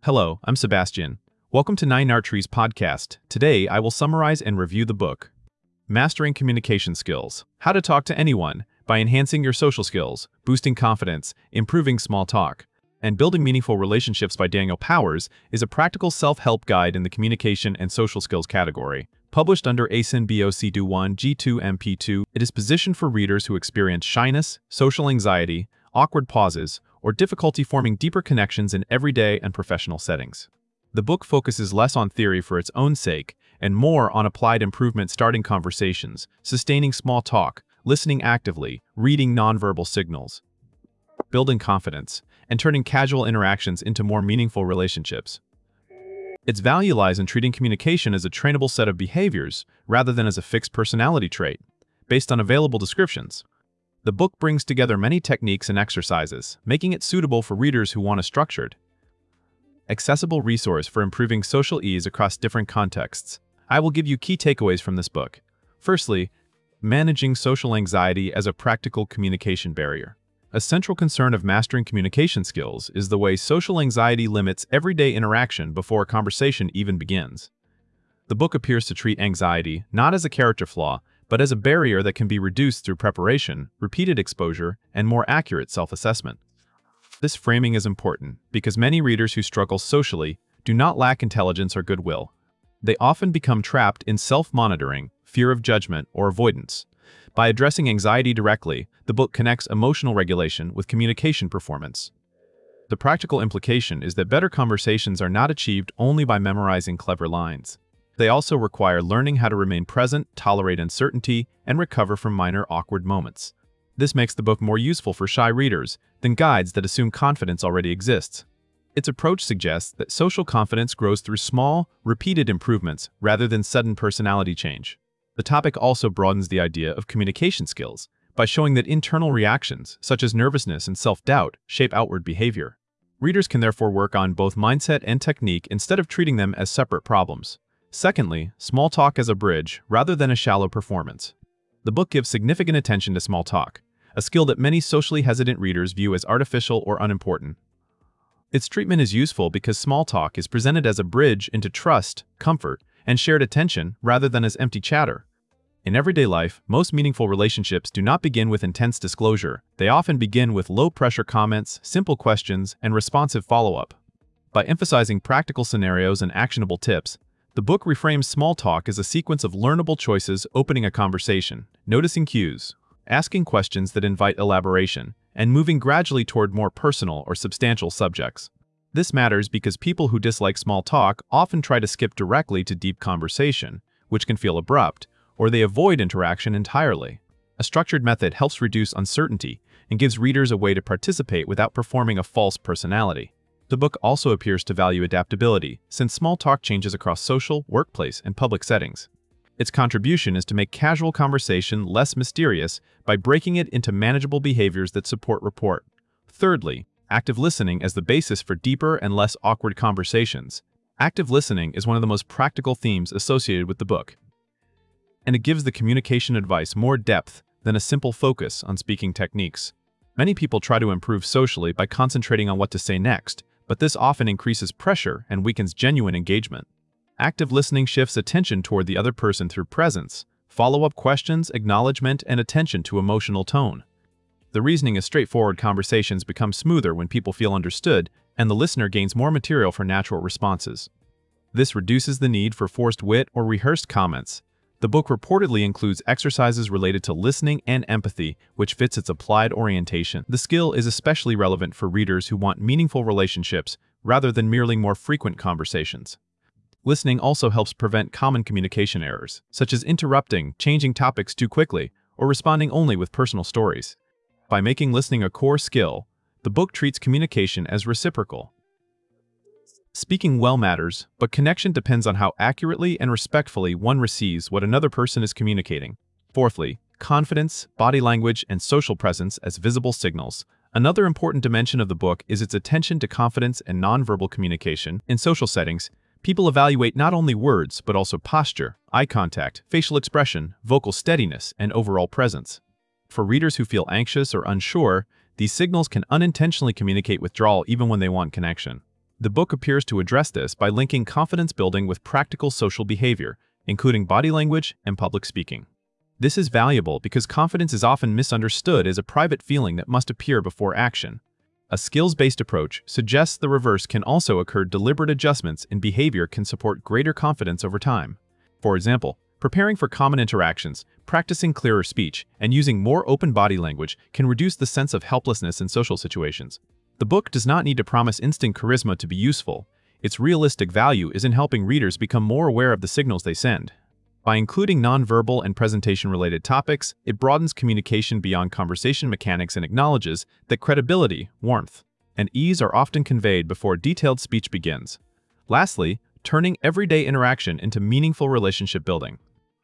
Hello, I'm Sebastian. Welcome to Nine Art Trees podcast. Today, I will summarize and review the book, Mastering Communication Skills: How to Talk to Anyone by Enhancing Your Social Skills, Boosting Confidence, Improving Small Talk, and Building Meaningful Relationships by Daniel Powers is a practical self-help guide in the communication and social skills category. Published under ASIN BOC 1 G2 MP2, it is positioned for readers who experience shyness, social anxiety, awkward pauses, or difficulty forming deeper connections in everyday and professional settings. The book focuses less on theory for its own sake and more on applied improvement, starting conversations, sustaining small talk, listening actively, reading nonverbal signals, building confidence, and turning casual interactions into more meaningful relationships. Its value lies in treating communication as a trainable set of behaviors rather than as a fixed personality trait, based on available descriptions. The book brings together many techniques and exercises, making it suitable for readers who want a structured, accessible resource for improving social ease across different contexts. I will give you key takeaways from this book. Firstly, managing social anxiety as a practical communication barrier. A central concern of mastering communication skills is the way social anxiety limits everyday interaction before a conversation even begins. The book appears to treat anxiety not as a character flaw, but as a barrier that can be reduced through preparation, repeated exposure, and more accurate self-assessment. This framing is important because many readers who struggle socially do not lack intelligence or goodwill. They often become trapped in self-monitoring, fear of judgment, or avoidance. By addressing anxiety directly, the book connects emotional regulation with communication performance. The practical implication is that better conversations are not achieved only by memorizing clever lines. They also require learning how to remain present, tolerate uncertainty, and recover from minor awkward moments. This makes the book more useful for shy readers than guides that assume confidence already exists. Its approach suggests that social confidence grows through small, repeated improvements rather than sudden personality change. The topic also broadens the idea of communication skills by showing that internal reactions, such as nervousness and self-doubt, shape outward behavior. Readers can therefore work on both mindset and technique instead of treating them as separate problems. Secondly, small talk as a bridge rather than a shallow performance. The book gives significant attention to small talk, a skill that many socially hesitant readers view as artificial or unimportant. Its treatment is useful because small talk is presented as a bridge into trust, comfort, and shared attention rather than as empty chatter. In everyday life, most meaningful relationships do not begin with intense disclosure. They often begin with low-pressure comments, simple questions, and responsive follow-up. By emphasizing practical scenarios and actionable tips, the book reframes small talk as a sequence of learnable choices: opening a conversation, noticing cues, asking questions that invite elaboration, and moving gradually toward more personal or substantial subjects. This matters because people who dislike small talk often try to skip directly to deep conversation, which can feel abrupt, or they avoid interaction entirely. A structured method helps reduce uncertainty and gives readers a way to participate without performing a false personality. The book also appears to value adaptability, since small talk changes across social, workplace, and public settings. Its contribution is to make casual conversation less mysterious by breaking it into manageable behaviors that support rapport. Thirdly, active listening as the basis for deeper and less awkward conversations. Active listening is one of the most practical themes associated with the book, and it gives the communication advice more depth than a simple focus on speaking techniques. Many people try to improve socially by concentrating on what to say next, but this often increases pressure and weakens genuine engagement. Active listening shifts attention toward the other person through presence, follow-up questions, acknowledgement, and attention to emotional tone. The reasoning is straightforward. Conversations become smoother when people feel understood, and the listener gains more material for natural responses. This reduces the need for forced wit or rehearsed comments. The book reportedly includes exercises related to listening and empathy, which fits its applied orientation. The skill is especially relevant for readers who want meaningful relationships rather than merely more frequent conversations. Listening also helps prevent common communication errors, such as interrupting, changing topics too quickly, or responding only with personal stories. By making listening a core skill, the book treats communication as reciprocal. Speaking well matters, but connection depends on how accurately and respectfully one receives what another person is communicating. Fourthly, confidence, body language, and social presence as visible signals. Another important dimension of the book is its attention to confidence and nonverbal communication. In social settings, people evaluate not only words, but also posture, eye contact, facial expression, vocal steadiness, and overall presence. For readers who feel anxious or unsure, these signals can unintentionally communicate withdrawal even when they want connection. The book appears to address this by linking confidence building with practical social behavior, including body language and public speaking. This is valuable because confidence is often misunderstood as a private feeling that must appear before action. A skills-based approach suggests the reverse can also occur. Deliberate adjustments in behavior can support greater confidence over time. For example, preparing for common interactions, practicing clearer speech, and using more open body language can reduce the sense of helplessness in social situations. The book does not need to promise instant charisma to be useful. Its realistic value is in helping readers become more aware of the signals they send. By including nonverbal and presentation-related topics, it broadens communication beyond conversation mechanics and acknowledges that credibility, warmth, and ease are often conveyed before detailed speech begins. Lastly, turning everyday interaction into meaningful relationship building.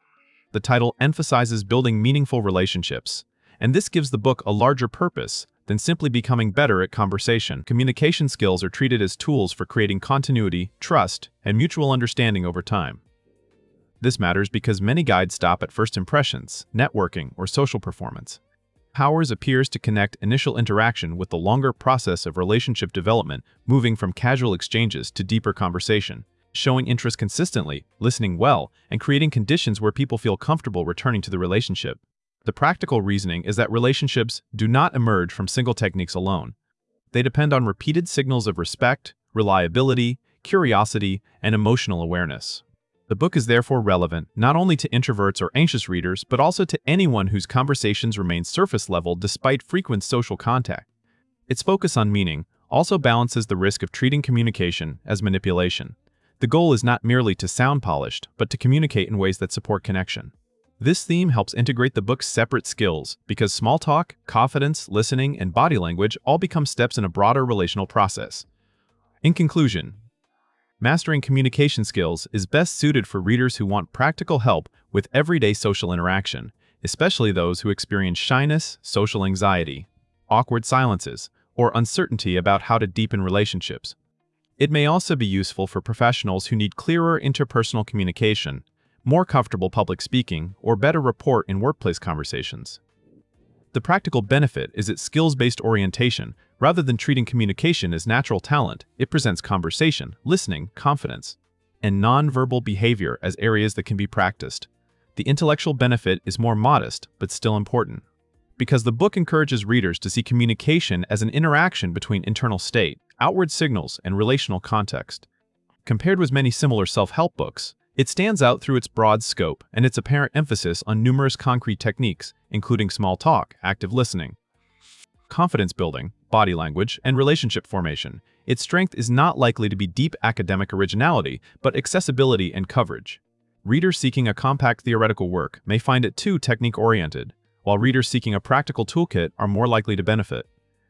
The title emphasizes building meaningful relationships, and this gives the book a larger purpose than simply becoming better at conversation. Communication skills are treated as tools for creating continuity, trust, and mutual understanding over time. This matters because many guides stop at first impressions, networking, or social performance. Powers appears to connect initial interaction with the longer process of relationship development, moving from casual exchanges to deeper conversation, showing interest consistently, listening well, and creating conditions where people feel comfortable returning to the relationship. The practical reasoning is that relationships do not emerge from single techniques alone. They depend on repeated signals of respect, reliability, curiosity, and emotional awareness. The book is therefore relevant not only to introverts or anxious readers, but also to anyone whose conversations remain surface-level despite frequent social contact. Its focus on meaning also balances the risk of treating communication as manipulation. The goal is not merely to sound polished, but to communicate in ways that support connection. This theme helps integrate the book's separate skills because small talk, confidence, listening, and body language all become steps in a broader relational process. In conclusion, mastering communication skills is best suited for readers who want practical help with everyday social interaction, especially those who experience shyness, social anxiety, awkward silences, or uncertainty about how to deepen relationships. It may also be useful for professionals who need clearer interpersonal communication, more comfortable public speaking, or better rapport in workplace conversations. The practical benefit is its skills-based orientation. Rather than treating communication as natural talent, it presents conversation, listening, confidence, and nonverbal behavior as areas that can be practiced. The intellectual benefit is more modest, but still important, because the book encourages readers to see communication as an interaction between internal state, outward signals, and relational context. Compared with many similar self-help books, it stands out through its broad scope and its apparent emphasis on numerous concrete techniques, including small talk, active listening, confidence building, body language, and relationship formation. Its strength is not likely to be deep academic originality, but accessibility and coverage. Readers seeking a compact theoretical work may find it too technique-oriented, while readers seeking a practical toolkit are more likely to benefit.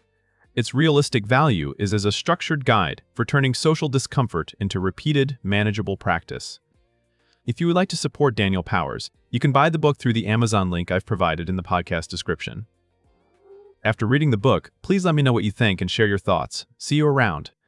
Its realistic value is as a structured guide for turning social discomfort into repeated, manageable practice. If you would like to support Daniel Powers, you can buy the book through the Amazon link I've provided in the podcast description. After reading the book, please let me know what you think and share your thoughts. See you around.